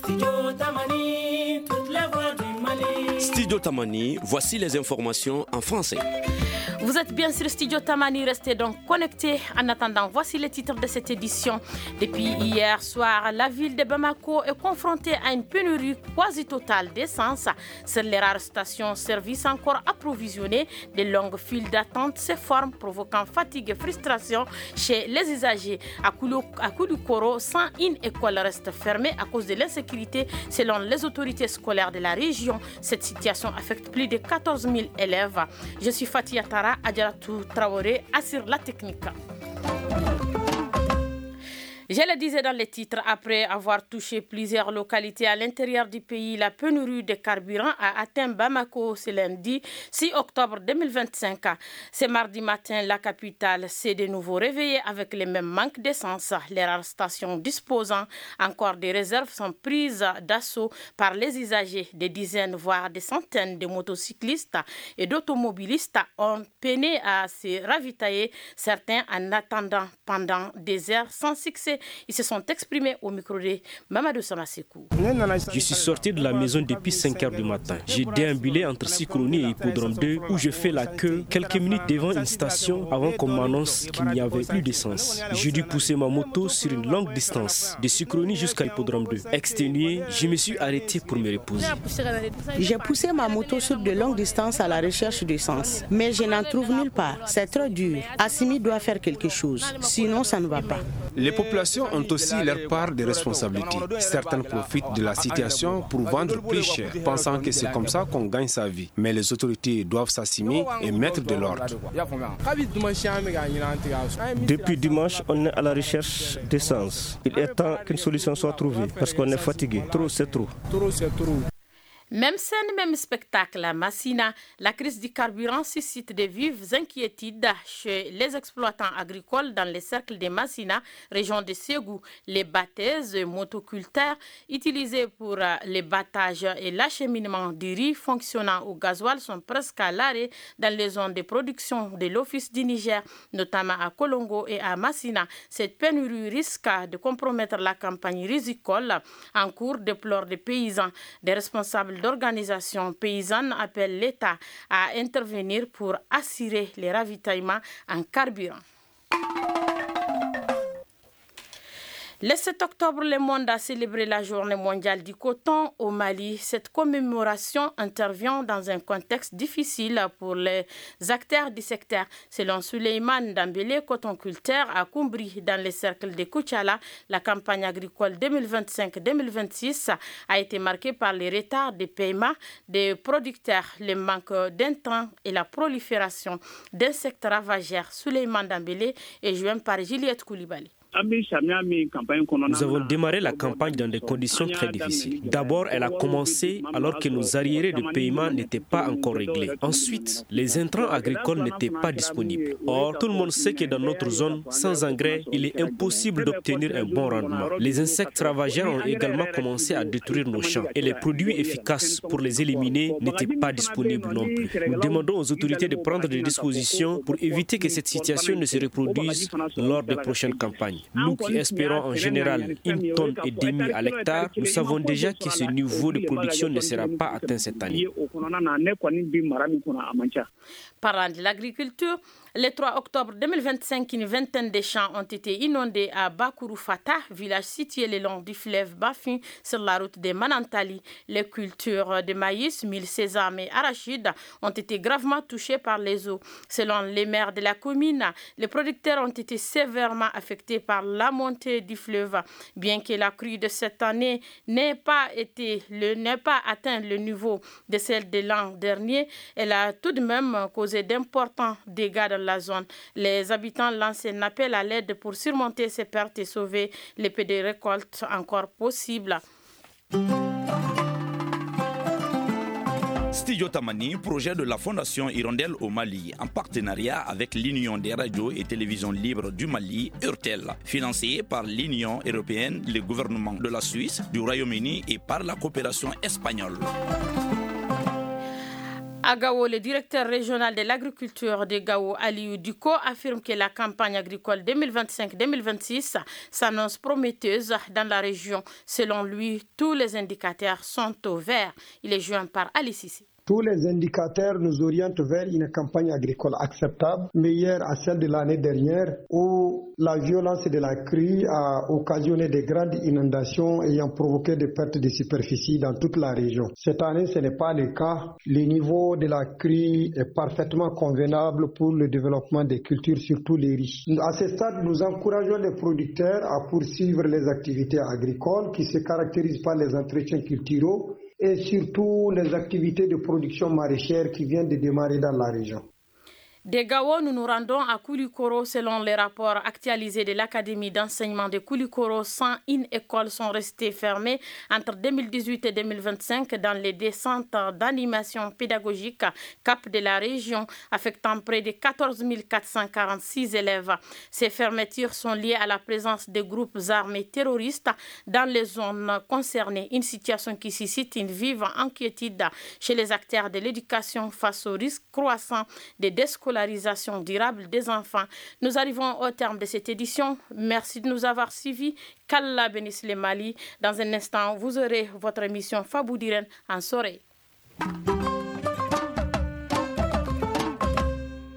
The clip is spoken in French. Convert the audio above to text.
Studio Tamani, voici les informations en français. Vous êtes bien sur Studio Tamani, restez donc connectés. En attendant, voici les titres de cette édition. Depuis hier soir, la ville de Bamako est confrontée à une pénurie quasi totale d'essence. Sur les rares stations-service encore approvisionnées, de longues files d'attente se forment, provoquant fatigue et frustration chez les usagers. À Kouloukoro, 101 écoles restent fermées à cause de l'insécurité, selon les autorités scolaires de la région. Cette situation affecte plus de 14 000 élèves. Je suis Fatia Tara. Adjaratou Traoré assure la technique. Je le disais dans les titres, après avoir touché plusieurs localités à l'intérieur du pays, la pénurie de carburant a atteint Bamako ce lundi 6 octobre 2025. Ce mardi matin, la capitale s'est de nouveau réveillée avec les mêmes manques d'essence. Les rares stations disposant encore des réserves sont prises d'assaut par les usagers. Des dizaines, voire des centaines de motocyclistes et d'automobilistes ont peiné à se ravitailler, certains en attendant pendant des heures sans succès. Ils se sont exprimés au micro de Mamadou Samasekou. Je suis sorti de la maison depuis 5 heures du matin. J'ai déambulé entre Sikroni et Hippodrome 2 où je fais la queue quelques minutes devant une station avant qu'on m'annonce qu'il n'y avait plus d'essence. J'ai dû pousser ma moto sur une longue distance, de Sikroni jusqu'à Hippodrome 2. Exténué, je me suis arrêté pour me reposer. J'ai poussé ma moto sur de longues distances à la recherche d'essence, mais je n'en trouve nulle part. C'est trop dur. Assimi doit faire quelque chose, sinon ça ne va pas. Les populations ont aussi leur part de responsabilité. Certains profitent de la situation pour vendre plus cher, pensant que c'est comme ça qu'on gagne sa vie. Mais les autorités doivent s'assumer et mettre de l'ordre. Depuis dimanche, on est à la recherche d'essence. Il est temps qu'une solution soit trouvée parce qu'on est fatigué. Trop, c'est trop. Même scène, même spectacle à Massina, la crise du carburant suscite de vives inquiétudes chez les exploitants agricoles dans les cercles de Massina, région de Ségou. Les batteuses motoculteurs utilisées pour les battages et l'acheminement du riz fonctionnant au gasoil sont presque à l'arrêt dans les zones de production de l'Office du Niger, notamment à Kolongo et à Massina. Cette pénurie risque de compromettre la campagne risicole en cours, déplorent des paysans. Des responsables d'organisations paysannes appellent l'État à intervenir pour assurer les ravitaillements en carburant. Le 7 octobre, le monde a célébré la journée mondiale du coton au Mali. Cette commémoration intervient dans un contexte difficile pour les acteurs du secteur. Selon Souleymane Dambélé, cotonculteur à Koumbri, dans les cercles de Koutchala, la campagne agricole 2025-2026 a été marquée par les retards de paiement des producteurs, le manque d'intrants et la prolifération d'insectes ravageurs. Souleymane Dambélé est joint par Juliette Koulibaly. Nous avons démarré la campagne dans des conditions très difficiles. D'abord, elle a commencé alors que nos arriérés de paiement n'étaient pas encore réglés. Ensuite, les intrants agricoles n'étaient pas disponibles. Or, tout le monde sait que dans notre zone, sans engrais, il est impossible d'obtenir un bon rendement. Les insectes ravageurs ont également commencé à détruire nos champs et les produits efficaces pour les éliminer n'étaient pas disponibles non plus. Nous demandons aux autorités de prendre des dispositions pour éviter que cette situation ne se reproduise lors des prochaines campagnes. Nous qui espérons en général 1,5 tonne à l'hectare, nous savons déjà que ce niveau de production ne sera pas atteint cette année. Parlant de l'agriculture, le 3 octobre 2025, une vingtaine de champs ont été inondés à Bakourou-Fata, village situé le long du fleuve Bafin sur la route de Manantali. Les cultures de maïs, mil, sésame et arachides ont été gravement touchées par les eaux. Selon les maires de la commune, les producteurs ont été sévèrement affectés par la montée du fleuve. Bien que la crue de cette année n'ait pas atteint le niveau de celle de l'an dernier, elle a tout de même causé d'importants dégâts dans la zone. Les habitants lancent un appel à l'aide pour surmonter ces pertes et sauver les peu de récoltes encore possibles. Studio Tamani, projet de la Fondation Hirondelle au Mali, en partenariat avec l'Union des radios et télévisions libres du Mali, URTEL, financé par l'Union européenne, le gouvernement de la Suisse, du Royaume-Uni et par la coopération espagnole. À Gao, le directeur régional de l'agriculture de Gao, Aliou Duko, affirme que la campagne agricole 2025-2026 s'annonce prometteuse dans la région. Selon lui, tous les indicateurs sont au vert. Il est joint par Ali Sissi. Tous les indicateurs nous orientent vers une campagne agricole acceptable, meilleure à celle de l'année dernière, où la violence de la crue a occasionné de grandes inondations ayant provoqué des pertes de superficie dans toute la région. Cette année, ce n'est pas le cas. Le niveau de la crue est parfaitement convenable pour le développement des cultures, surtout les riz. À ce stade, nous encourageons les producteurs à poursuivre les activités agricoles qui se caractérisent par les entretiens culturaux et surtout les activités de production maraîchère qui viennent de démarrer dans la région. De Gao, nous nous rendons à Koulikoro. Selon les rapports actualisés de l'Académie d'enseignement de Koulikoro, 101 écoles sont restées fermées entre 2018 et 2025 dans les deux centres d'animation pédagogique CAP de la région, affectant près de 14 446 élèves. Ces fermetures sont liées à la présence de groupes armés terroristes dans les zones concernées, une situation qui suscite une vive inquiétude chez les acteurs de l'éducation face au risque croissant de déscolarisation durable des enfants. Nous arrivons au terme de cette édition. Merci de nous avoir suivis. Qu'Allah bénisse le Mali. Dans un instant, vous aurez votre émission Fabou Diren en soirée.